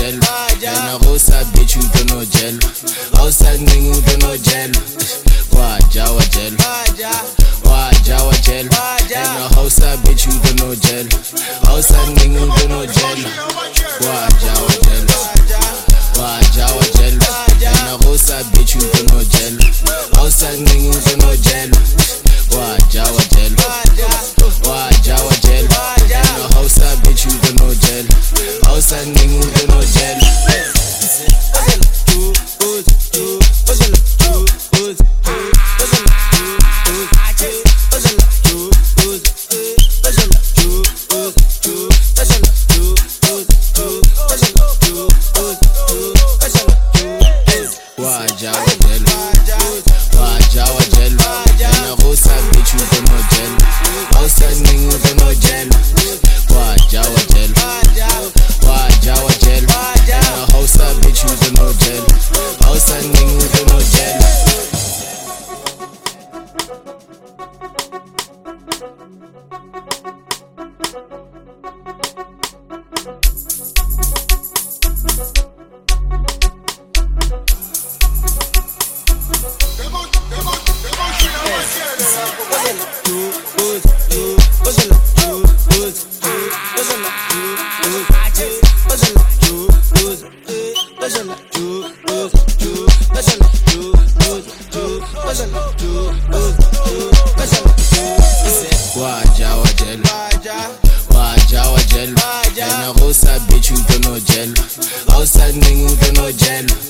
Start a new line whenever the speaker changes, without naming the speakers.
gel. Yana rosa bitch you don't know gel. Rosa nigga you don't know gel. Wajawa gel. Wajawa gel. Yana rosa bitch you don't know gel. Rosa nigga you don't know gel. Wajawa gel. Wajawa gel. Yana rosa bitch you don't know gel. Rosa nigga you don't know gel. Wajawa gel. Wajawa gel. Yana rosa bitch you don't know gel. Rosa nigga you don't know gel. Wajawa gel, yana rosa bitch you don't know gel. Rosa nigga you don't know gel. Wajawa gel, wajawa gel, yana rosa bitch you don't know gel. Rosa nigga you don't know gel. Wajawa gel, wajawa gel, yana rosa bitch you don't know gel. Rosa nigga you don't know gel.